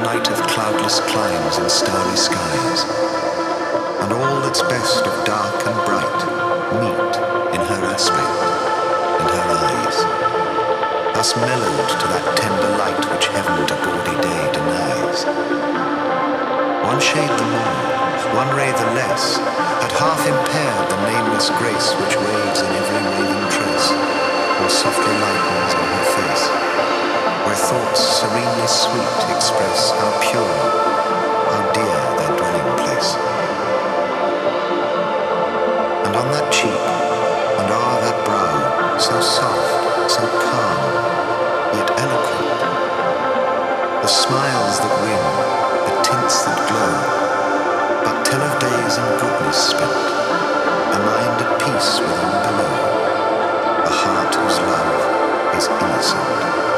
night of cloudless climes and starry skies, and all that's best of dark and bright meet in her aspect and her eyes, thus mellowed to that tender light which heaven to gaudy day denies. One shade the more, one ray the less, had half impaired the nameless grace which waves in every raven tress, or softly lightens on her face, where thoughts serenely sweet express how pure, how dear their dwelling place. And on that cheek, and o'er that brow, so soft, so calm, yet eloquent, the smiles that win, the tints that glow, but tell of days in goodness spent, a mind at peace with all below, a heart whose love is innocent.